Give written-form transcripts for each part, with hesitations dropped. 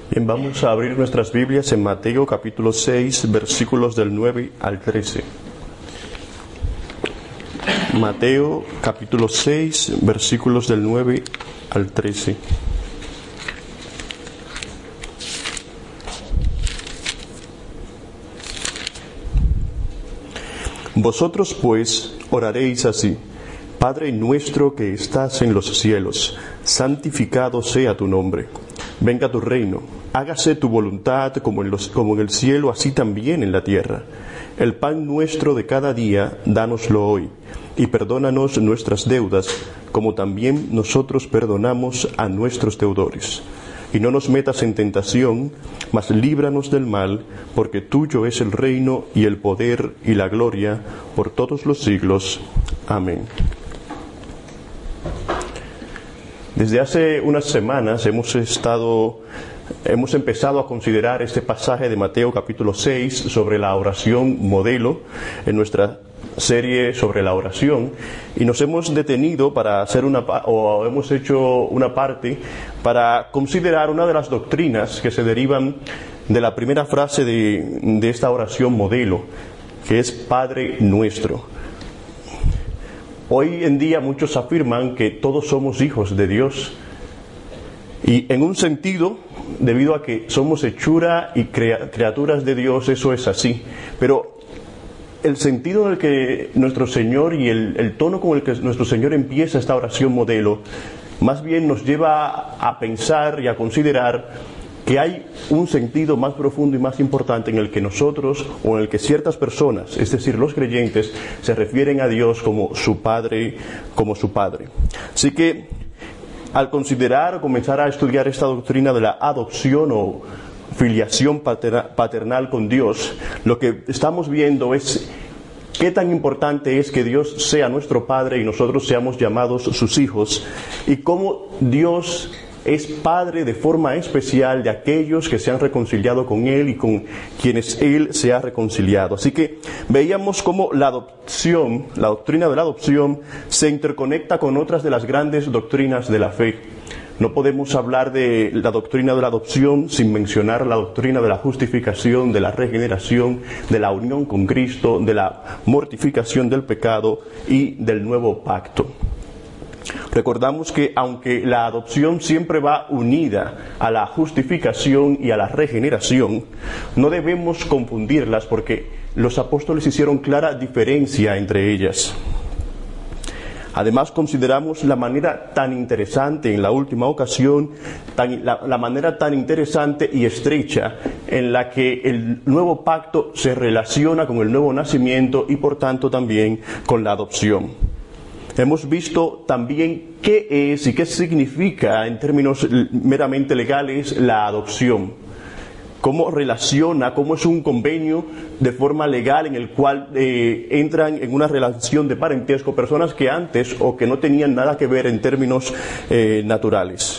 Bien, vamos a abrir nuestras Biblias en Mateo capítulo 6, versículos del 9 al 13. Mateo capítulo 6, versículos del 9 al 13. Vosotros pues oraréis así: Padre nuestro que estás en los cielos, santificado sea tu nombre. Venga tu reino, hágase tu voluntad como en el cielo, así también en la tierra. El pan nuestro de cada día, dánoslo hoy, y perdónanos nuestras deudas, como también nosotros perdonamos a nuestros deudores. Y no nos metas en tentación, mas líbranos del mal, porque tuyo es el reino y el poder y la gloria por todos los siglos. Amén. Desde hace unas semanas hemos empezado a considerar este pasaje de Mateo capítulo 6 sobre la oración modelo en nuestra serie sobre la oración, y nos hemos detenido para hacer hemos hecho una parte para considerar una de las doctrinas que se derivan de la primera frase de esta oración modelo, que es Padre nuestro. Hoy en día muchos afirman que todos somos hijos de Dios, y en un sentido, debido a que somos hechura y criaturas de Dios, eso es así, pero el sentido en el que nuestro Señor y el tono con el que nuestro Señor empieza esta oración modelo, más bien nos lleva a pensar y a considerar que hay un sentido más profundo y más importante en el que nosotros, o en el que ciertas personas, es decir, los creyentes, se refieren a Dios como su Padre. Así que, al considerar o comenzar a estudiar esta doctrina de la adopción o filiación paternal con Dios, lo que estamos viendo es qué tan importante es que Dios sea nuestro Padre y nosotros seamos llamados sus hijos, y cómo Dios es Padre de forma especial de aquellos que se han reconciliado con Él y con quienes Él se ha reconciliado. Así que veíamos cómo la adopción, la doctrina de la adopción, se interconecta con otras de las grandes doctrinas de la fe. No podemos hablar de la doctrina de la adopción sin mencionar la doctrina de la justificación, de la regeneración, de la unión con Cristo, de la mortificación del pecado y del nuevo pacto. Recordamos que aunque la adopción siempre va unida a la justificación y a la regeneración, no debemos confundirlas, porque los apóstoles hicieron clara diferencia entre ellas. Además, consideramos la manera tan interesante en la última ocasión, la manera tan interesante y estrecha en la que el nuevo pacto se relaciona con el nuevo nacimiento y por tanto también con la adopción. Hemos visto también qué es y qué significa en términos meramente legales la adopción. Cómo relaciona, cómo es un convenio de forma legal en el cual entran en una relación de parentesco personas que antes o que no tenían nada que ver en términos naturales.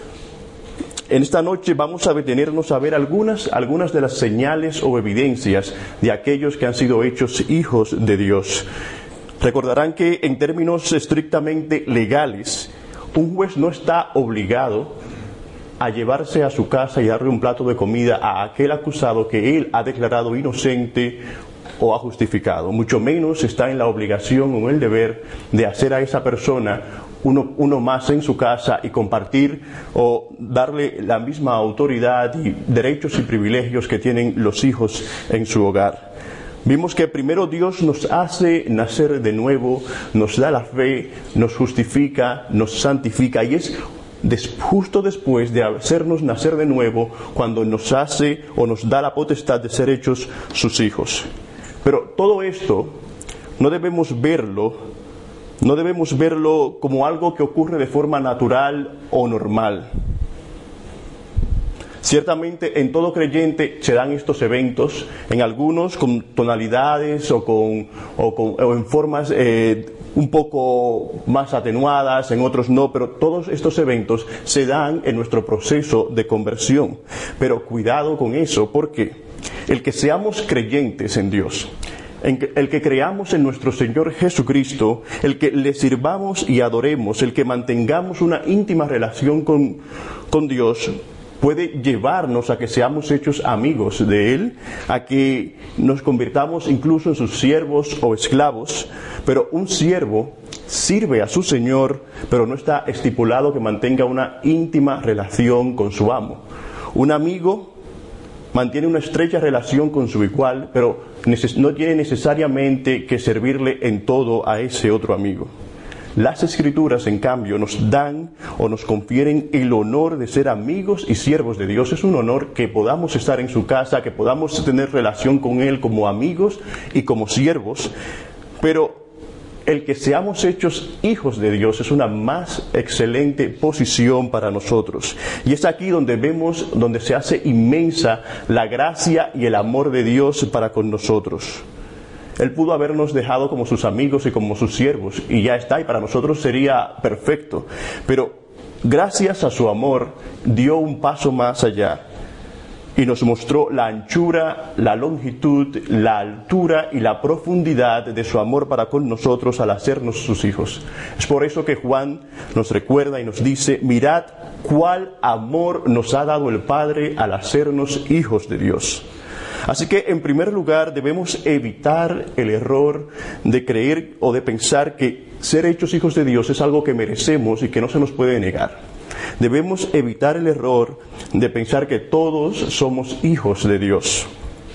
En esta noche vamos a detenernos a ver algunas de las señales o evidencias de aquellos que han sido hechos hijos de Dios. Recordarán que en términos estrictamente legales, un juez no está obligado a llevarse a su casa y darle un plato de comida a aquel acusado que él ha declarado inocente o ha justificado. Mucho menos está en la obligación o en el deber de hacer a esa persona uno más en su casa y compartir o darle la misma autoridad y derechos y privilegios que tienen los hijos en su hogar. Vimos que primero Dios nos hace nacer de nuevo, nos da la fe, nos justifica, nos santifica, y es justo después de hacernos nacer de nuevo cuando nos hace o nos da la potestad de ser hechos sus hijos. Pero todo esto no debemos verlo como algo que ocurre de forma natural o normal. Ciertamente en todo creyente se dan estos eventos, en algunos con tonalidades o en formas un poco más atenuadas, en otros no, pero todos estos eventos se dan en nuestro proceso de conversión. Pero cuidado con eso, porque el que seamos creyentes en Dios, el que creamos en nuestro Señor Jesucristo, el que le sirvamos y adoremos, el que mantengamos una íntima relación con Dios, puede llevarnos a que seamos hechos amigos de Él, a que nos convirtamos incluso en sus siervos o esclavos. Pero un siervo sirve a su Señor, pero no está estipulado que mantenga una íntima relación con su amo. Un amigo mantiene una estrecha relación con su igual, pero no tiene necesariamente que servirle en todo a ese otro amigo. Las Escrituras, en cambio, nos dan o nos confieren el honor de ser amigos y siervos de Dios. Es un honor que podamos estar en su casa, que podamos tener relación con Él como amigos y como siervos, pero el que seamos hechos hijos de Dios es una más excelente posición para nosotros. Y es aquí donde vemos, donde se hace inmensa la gracia y el amor de Dios para con nosotros. Él pudo habernos dejado como sus amigos y como sus siervos, y ya está, y para nosotros sería perfecto. Pero gracias a su amor, dio un paso más allá y nos mostró la anchura, la longitud, la altura y la profundidad de su amor para con nosotros al hacernos sus hijos. Es por eso que Juan nos recuerda y nos dice: mirad cuál amor nos ha dado el Padre al hacernos hijos de Dios. Así que, en primer lugar, debemos evitar el error de creer o de pensar que ser hechos hijos de Dios es algo que merecemos y que no se nos puede negar. Debemos evitar el error de pensar que todos somos hijos de Dios.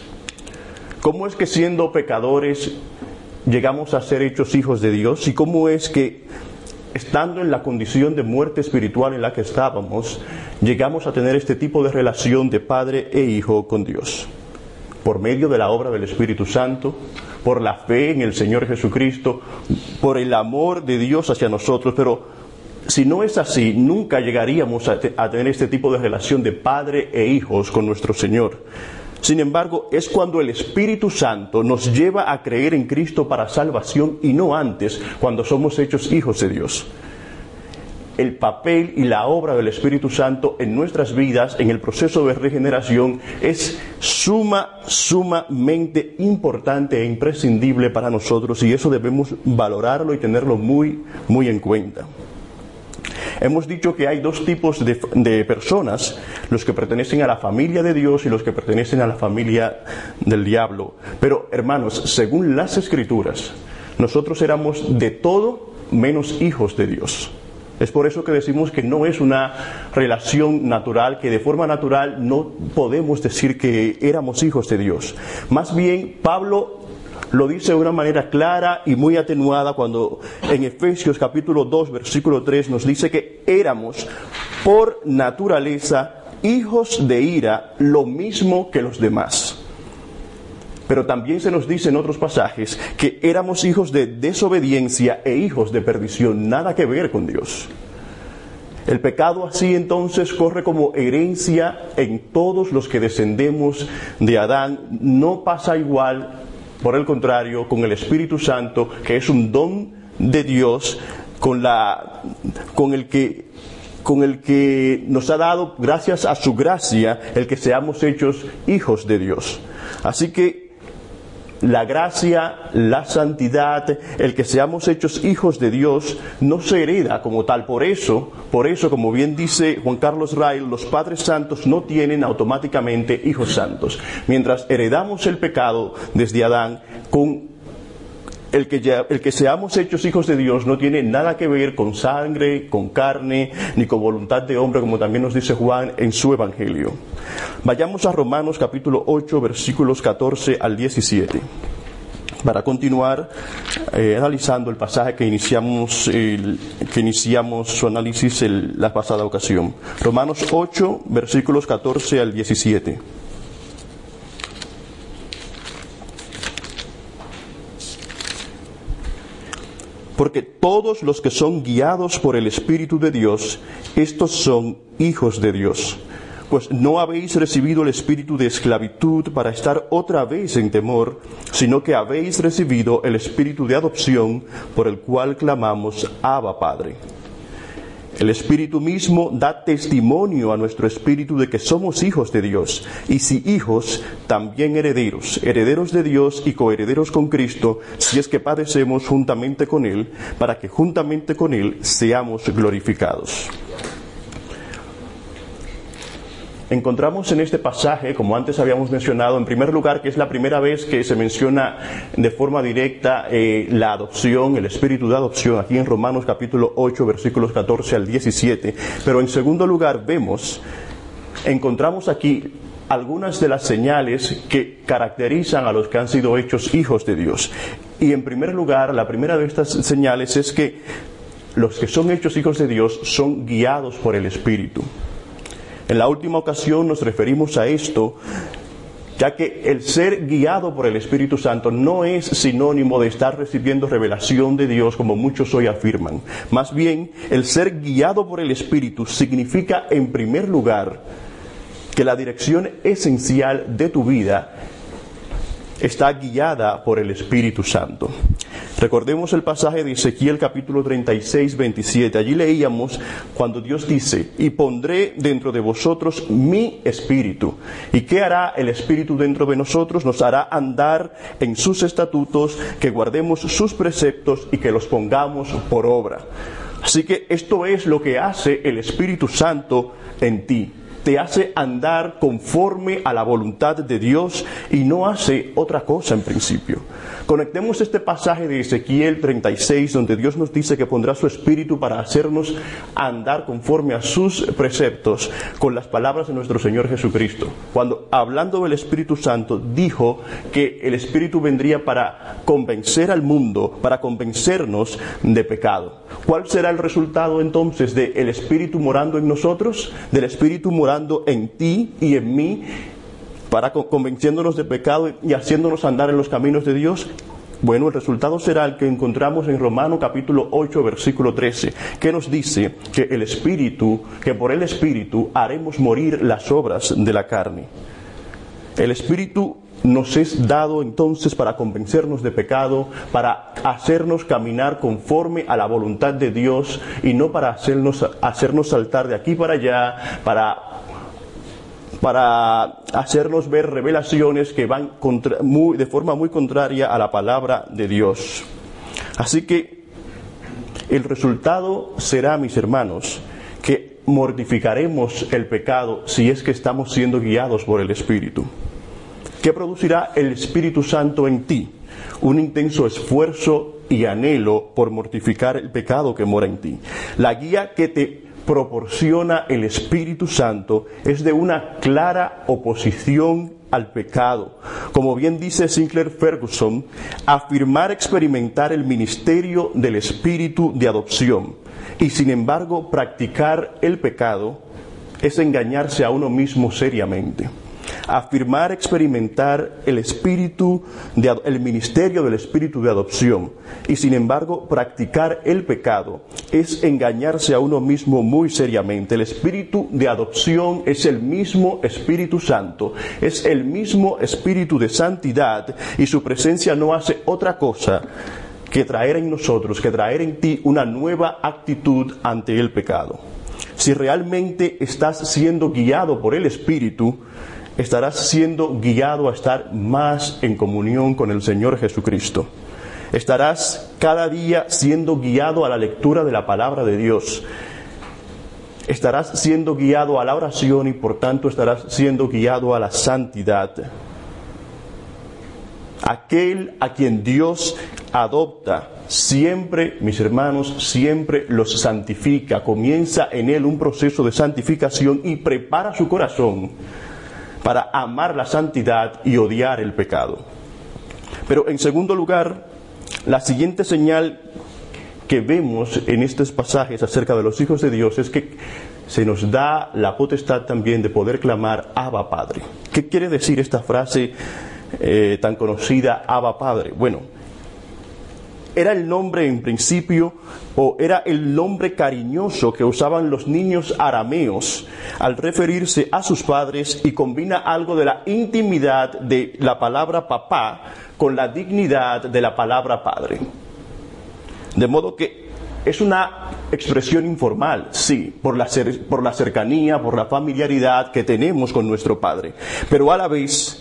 ¿Cómo es que siendo pecadores llegamos a ser hechos hijos de Dios? ¿Y cómo es que, estando en la condición de muerte espiritual en la que estábamos, llegamos a tener este tipo de relación de padre e hijo con Dios? Por medio de la obra del Espíritu Santo, por la fe en el Señor Jesucristo, por el amor de Dios hacia nosotros. Pero si no es así, nunca llegaríamos a tener este tipo de relación de padre e hijos con nuestro Señor. Sin embargo, es cuando el Espíritu Santo nos lleva a creer en Cristo para salvación y no antes, cuando somos hechos hijos de Dios. El papel y la obra del Espíritu Santo en nuestras vidas, en el proceso de regeneración, es sumamente importante e imprescindible para nosotros, y eso debemos valorarlo y tenerlo muy, muy en cuenta. Hemos dicho que hay dos tipos de personas: los que pertenecen a la familia de Dios y los que pertenecen a la familia del diablo. Pero, hermanos, según las Escrituras, nosotros éramos de todo menos hijos de Dios. Es por eso que decimos que no es una relación natural, que de forma natural no podemos decir que éramos hijos de Dios. Más bien, Pablo lo dice de una manera clara y muy atenuada cuando en Efesios capítulo 2, versículo 3 nos dice que éramos por naturaleza hijos de ira, lo mismo que los demás. Pero también se nos dice en otros pasajes que éramos hijos de desobediencia e hijos de perdición, nada que ver con Dios. El pecado así entonces corre como herencia en todos los que descendemos de Adán. No pasa igual, por el contrario, con el Espíritu Santo, que es un don de Dios, con el que nos ha dado, gracias a su gracia, el que seamos hechos hijos de Dios. Así que la gracia, la santidad, el que seamos hechos hijos de Dios, no se hereda como tal. Por eso, como bien dice Juan Carlos Rail, los padres santos no tienen automáticamente hijos santos. Mientras heredamos el pecado desde Adán, con el que seamos hechos hijos de Dios no tiene nada que ver con sangre, con carne, ni con voluntad de hombre, como también nos dice Juan en su Evangelio. Vayamos a Romanos capítulo 8, versículos 14 al 17, para continuar analizando el pasaje que iniciamos su análisis la pasada ocasión. Romanos 8, versículos 14 al 17. Porque todos los que son guiados por el Espíritu de Dios, estos son hijos de Dios. Pues no habéis recibido el espíritu de esclavitud para estar otra vez en temor, sino que habéis recibido el espíritu de adopción, por el cual clamamos, Abba, Padre. El Espíritu mismo da testimonio a nuestro espíritu de que somos hijos de Dios, y si hijos, también herederos, herederos de Dios y coherederos con Cristo, si es que padecemos juntamente con Él, para que juntamente con Él seamos glorificados. encontramos en este pasaje, como antes habíamos mencionado, en primer lugar, que es la primera vez que se menciona de forma directa la adopción, el espíritu de adopción, aquí en Romanos capítulo 8, versículos 14 al 17. Pero en segundo lugar encontramos aquí algunas de las señales que caracterizan a los que han sido hechos hijos de Dios. Y en primer lugar, la primera de estas señales es que los que son hechos hijos de Dios son guiados por el Espíritu. En la última ocasión nos referimos a esto, ya que el ser guiado por el Espíritu Santo no es sinónimo de estar recibiendo revelación de Dios como muchos hoy afirman. Más bien, el ser guiado por el Espíritu significa, en primer lugar, que la dirección esencial de tu vida está guiada por el Espíritu Santo. Recordemos el pasaje de Ezequiel capítulo 36, 27. Allí leíamos cuando Dios dice: y pondré dentro de vosotros mi espíritu. ¿Y qué hará el espíritu dentro de nosotros? Nos hará andar en sus estatutos, que guardemos sus preceptos y que los pongamos por obra. Así que esto es lo que hace el Espíritu Santo en ti. Te hace andar conforme a la voluntad de Dios y no hace otra cosa en principio. Conectemos este pasaje de Ezequiel 36, donde Dios nos dice que pondrá su espíritu para hacernos andar conforme a sus preceptos, con las palabras de nuestro Señor Jesucristo. Cuando, hablando del Espíritu Santo, dijo que el Espíritu vendría para convencer al mundo, para convencernos de pecado. ¿Cuál será el resultado entonces del Espíritu morando en nosotros? Del Espíritu morando en ti y en mí, para convenciéndonos de pecado y haciéndonos andar en los caminos de Dios. Bueno, el resultado será el que encontramos en Romanos capítulo 8, versículo 13, que nos dice que por el Espíritu haremos morir las obras de la carne. El Espíritu nos es dado entonces para convencernos de pecado, para hacernos caminar conforme a la voluntad de Dios y no para hacernos saltar de aquí para allá, para hacernos ver revelaciones que van de forma muy contraria a la palabra de Dios. Así que el resultado será, mis hermanos, que mortificaremos el pecado si es que estamos siendo guiados por el Espíritu. ¿Qué producirá el Espíritu Santo en ti? Un intenso esfuerzo y anhelo por mortificar el pecado que mora en ti. La guía que te proporciona el Espíritu Santo es de una clara oposición al pecado. Como bien dice Sinclair Ferguson, experimentar el ministerio del Espíritu de adopción y sin embargo practicar el pecado es engañarse a uno mismo seriamente. Experimentar el ministerio del Espíritu de adopción y sin embargo practicar el pecado es engañarse a uno mismo muy seriamente. El Espíritu de adopción es el mismo Espíritu Santo, es el mismo Espíritu de santidad, y su presencia no hace otra cosa que traer en nosotros, que traer en ti una nueva actitud ante el pecado. Si realmente estás siendo guiado por el Espíritu, estarás siendo guiado a estar más en comunión con el Señor Jesucristo. Estarás cada día siendo guiado a la lectura de la palabra de Dios. Estarás siendo guiado a la oración y por tanto estarás siendo guiado a la santidad. Aquel a quien Dios adopta siempre, mis hermanos, siempre los santifica. Comienza en él un proceso de santificación y prepara su corazón para amar la santidad y odiar el pecado. Pero en segundo lugar, la siguiente señal que vemos en estos pasajes acerca de los hijos de Dios es que se nos da la potestad también de poder clamar Abba Padre. ¿Qué quiere decir esta frase tan conocida, Abba Padre? Bueno, era el nombre en principio, o era el nombre cariñoso que usaban los niños arameos al referirse a sus padres, y combina algo de la intimidad de la palabra papá con la dignidad de la palabra padre. De modo que es una expresión informal, sí, por la cercanía, por la familiaridad que tenemos con nuestro Padre, pero a la vez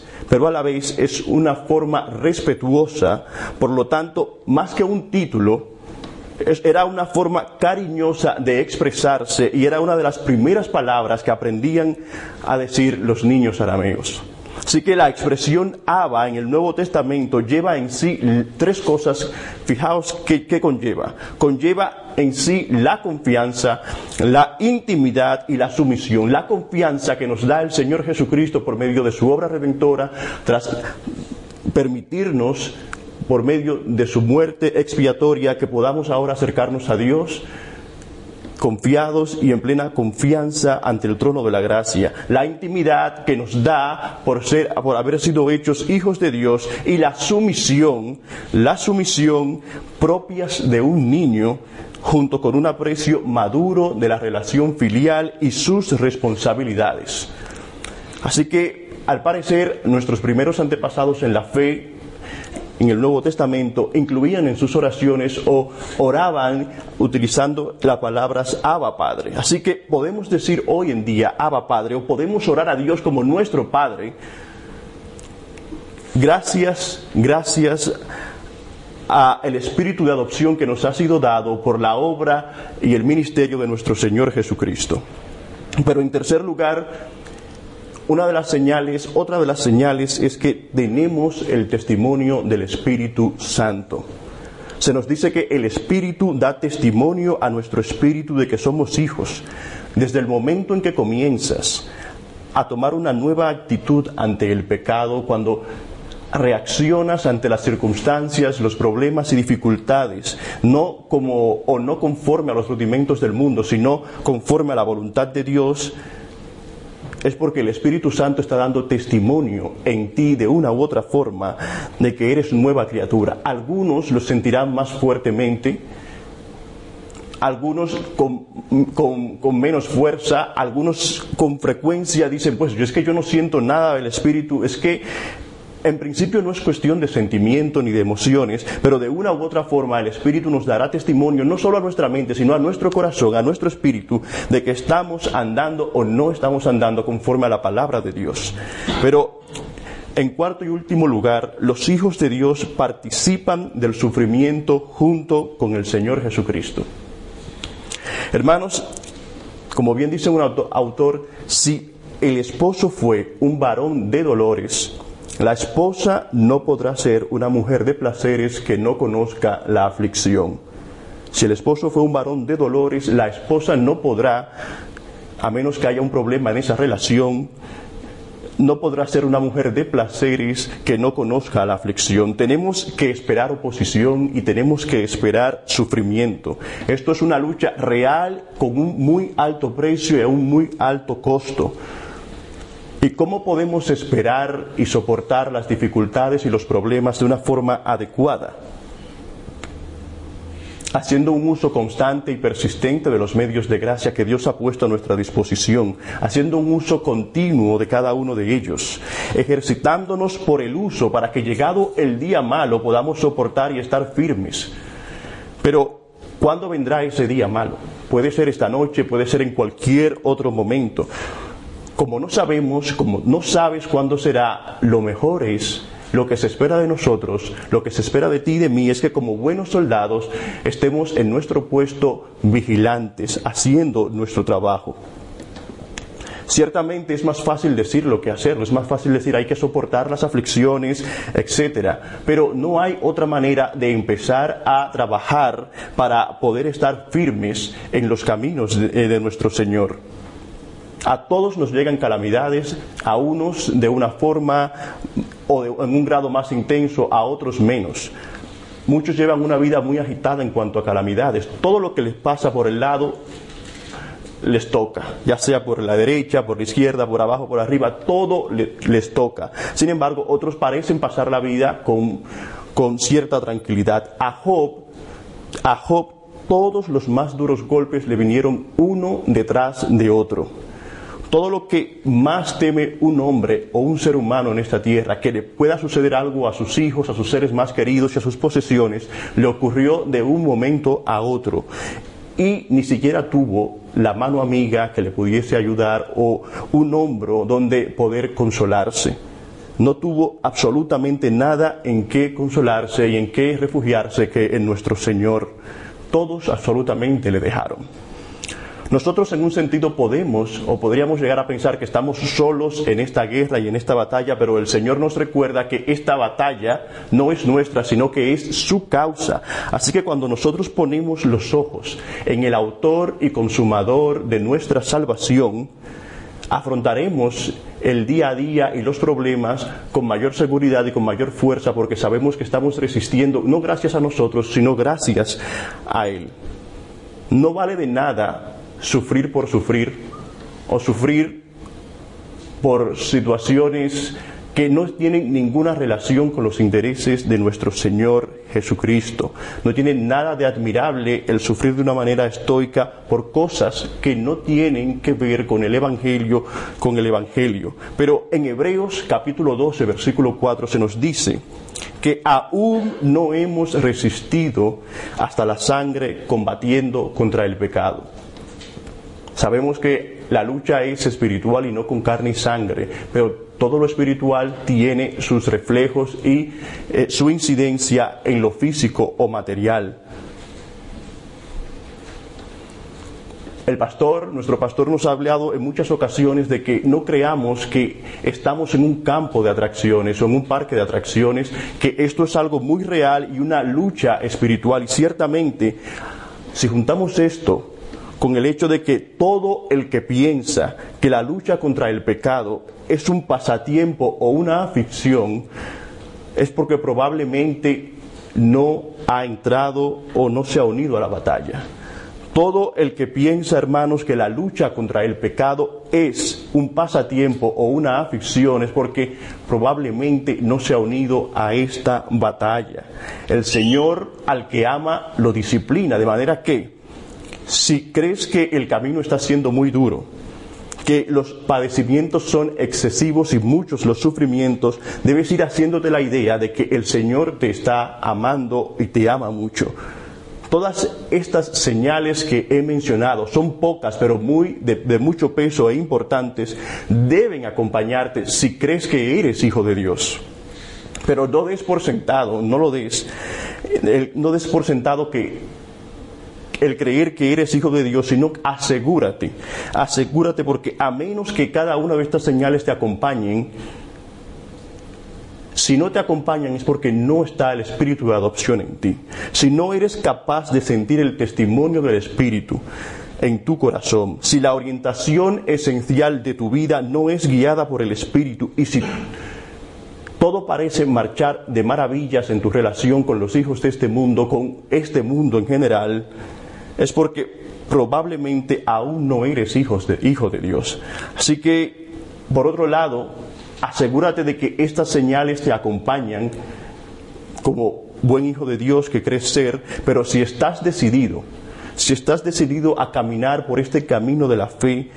es una forma respetuosa. Por lo tanto, más que un título, Era una forma cariñosa de expresarse y era una de las primeras palabras que aprendían a decir los niños arameos. Así que la expresión Abba en el Nuevo Testamento lleva en sí tres cosas. Fijaos qué conlleva. Conlleva en sí la confianza, la intimidad y la sumisión. La confianza que nos da el Señor Jesucristo por medio de su obra redentora, tras permitirnos, por medio de su muerte expiatoria, que podamos ahora acercarnos a Dios confiados y en plena confianza ante el trono de la gracia. La intimidad que nos da por haber sido hechos hijos de Dios, y la sumisión propias de un niño, junto con un aprecio maduro de la relación filial y sus responsabilidades. Así que, al parecer, nuestros primeros antepasados en la fe en el Nuevo Testamento incluían en sus oraciones o oraban utilizando las palabras Abba Padre. Así que podemos decir hoy en día Abba Padre, o podemos orar a Dios como nuestro Padre, gracias a el espíritu de adopción que nos ha sido dado por la obra y el ministerio de nuestro Señor Jesucristo. Pero en tercer lugar, otra de las señales es que tenemos el testimonio del Espíritu Santo. Se nos dice que el Espíritu da testimonio a nuestro espíritu de que somos hijos. Desde el momento en que comienzas a tomar una nueva actitud ante el pecado, cuando reaccionas ante las circunstancias, los problemas y dificultades, no conforme a los rudimentos del mundo, sino conforme a la voluntad de Dios, es porque el Espíritu Santo está dando testimonio en ti de una u otra forma de que eres nueva criatura. Algunos lo sentirán más fuertemente, algunos con menos fuerza, algunos con frecuencia dicen, pues es que yo no siento nada del Espíritu. Es que en principio no es cuestión de sentimiento ni de emociones, pero de una u otra forma el Espíritu nos dará testimonio, no solo a nuestra mente, sino a nuestro corazón, a nuestro espíritu, de que estamos andando o no estamos andando conforme a la palabra de Dios. Pero en cuarto y último lugar, los hijos de Dios participan del sufrimiento junto con el Señor Jesucristo. Hermanos, como bien dice un autor, si el esposo fue un varón de dolores, la esposa no podrá ser una mujer de placeres que no conozca la aflicción. Si el esposo fue un varón de dolores, la esposa no podrá, a menos que haya un problema en esa relación, no podrá ser una mujer de placeres que no conozca la aflicción. Tenemos que esperar oposición y tenemos que esperar sufrimiento. Esto es una lucha real con un muy alto precio y a un muy alto costo. ¿Y cómo podemos esperar y soportar las dificultades y los problemas de una forma adecuada? Haciendo un uso constante y persistente de los medios de gracia que Dios ha puesto a nuestra disposición, haciendo un uso continuo de cada uno de ellos, ejercitándonos por el uso para que, llegado el día malo, podamos soportar y estar firmes. Pero ¿cuándo vendrá ese día malo? Puede ser esta noche, puede ser en cualquier otro momento. Como no sabes cuándo será, lo mejor es, lo que se espera de nosotros, lo que se espera de ti y de mí, es que como buenos soldados estemos en nuestro puesto vigilantes, haciendo nuestro trabajo. Ciertamente es más fácil decirlo que hacerlo, es más fácil decir hay que soportar las aflicciones, etcétera. Pero no hay otra manera de empezar a trabajar para poder estar firmes en los caminos de nuestro Señor. A todos nos llegan calamidades, a unos de una forma o en un grado más intenso, a otros menos. Muchos llevan una vida muy agitada en cuanto a calamidades. Todo lo que les pasa por el lado les toca, ya sea por la derecha, por la izquierda, por abajo, por arriba, todo les toca. Sin embargo, otros parecen pasar la vida con cierta tranquilidad. A Job, todos los más duros golpes le vinieron uno detrás de otro. Todo lo que más teme un hombre o un ser humano en esta tierra, que le pueda suceder algo a sus hijos, a sus seres más queridos y a sus posesiones, le ocurrió de un momento a otro. Y ni siquiera tuvo la mano amiga que le pudiese ayudar o un hombro donde poder consolarse. No tuvo absolutamente nada en qué consolarse y en qué refugiarse que en nuestro Señor. todos absolutamente le dejaron. Nosotros en un sentido podríamos llegar a pensar que estamos solos en esta guerra y en esta batalla, pero el Señor nos recuerda que esta batalla no es nuestra, sino que es su causa. Así que cuando nosotros ponemos los ojos en el autor y consumador de nuestra salvación, afrontaremos el día a día y los problemas con mayor seguridad y con mayor fuerza, porque sabemos que estamos resistiendo, no gracias a nosotros, sino gracias a Él. No vale de nada sufrir por sufrir, o sufrir por situaciones que no tienen ninguna relación con los intereses de nuestro Señor Jesucristo. No tiene nada de admirable el sufrir de una manera estoica por cosas que no tienen que ver con el Evangelio, Pero en Hebreos capítulo 12, versículo 4 se nos dice que aún no hemos resistido hasta la sangre combatiendo contra el pecado. Sabemos que la lucha es espiritual y no con carne y sangre, pero todo lo espiritual tiene sus reflejos y su incidencia en lo físico o material. Nuestro pastor nos ha hablado en muchas ocasiones de que no creamos que estamos en un campo de atracciones o en un parque de atracciones, que esto es algo muy real y una lucha espiritual. Y ciertamente, si juntamos esto con el hecho de que todo el que piensa que la lucha contra el pecado es un pasatiempo o una afición, es porque probablemente no ha entrado o no se ha unido a la batalla. Todo el que piensa, hermanos, que la lucha contra el pecado es un pasatiempo o una afición, es porque probablemente no se ha unido a esta batalla. El Señor al que ama lo disciplina, de manera que si crees que el camino está siendo muy duro, que los padecimientos son excesivos y muchos los sufrimientos, debes ir haciéndote la idea de que el Señor te está amando y te ama mucho. Todas estas señales que he mencionado son pocas, pero de mucho peso e importantes, deben acompañarte si crees que eres hijo de Dios. Pero no des por sentado, no des por sentado que el creer que eres hijo de Dios, sino asegúrate, porque a menos que cada una de estas señales te acompañen, si no te acompañan es porque no está el espíritu de adopción en ti. Si no eres capaz de sentir el testimonio del Espíritu en tu corazón, si la orientación esencial de tu vida no es guiada por el Espíritu, y si todo parece marchar de maravillas en tu relación con los hijos de este mundo, con este mundo en general, es porque probablemente aún no eres hijo de Dios. Así que, por otro lado, asegúrate de que estas señales te acompañan como buen hijo de Dios que crees ser, pero si estás decidido a caminar por este camino de la fe,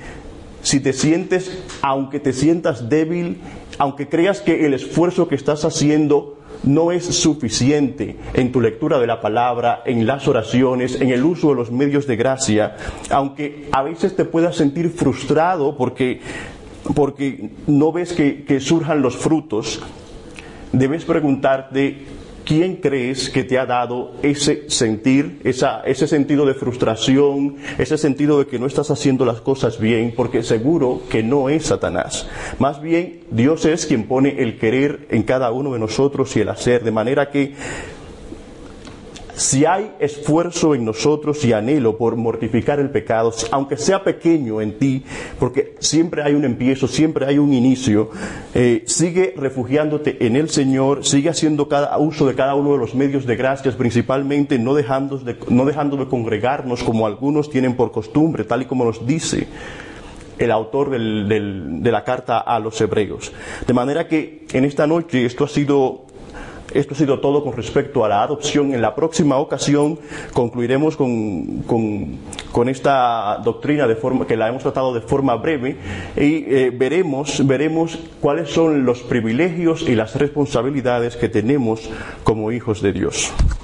aunque te sientas débil, aunque creas que el esfuerzo que estás haciendo no es suficiente en tu lectura de la palabra, en las oraciones, en el uso de los medios de gracia, aunque a veces te puedas sentir frustrado porque no ves que surjan los frutos, debes preguntarte ¿quién crees que te ha dado ese sentir, ese sentido de frustración, ese sentido de que no estás haciendo las cosas bien? Porque seguro que no es Satanás. Más bien, Dios es quien pone el querer en cada uno de nosotros y el hacer, de manera que si hay esfuerzo en nosotros y anhelo por mortificar el pecado, aunque sea pequeño en ti, porque siempre hay un empiezo, siempre hay un inicio, sigue refugiándote en el Señor, sigue haciendo uso de cada uno de los medios de gracias, principalmente no dejando de congregarnos como algunos tienen por costumbre, tal y como nos dice el autor de la carta a los Hebreos. De manera que en esta noche esto ha sido todo con respecto a la adopción. En la próxima ocasión concluiremos con esta doctrina que la hemos tratado de forma breve y veremos cuáles son los privilegios y las responsabilidades que tenemos como hijos de Dios.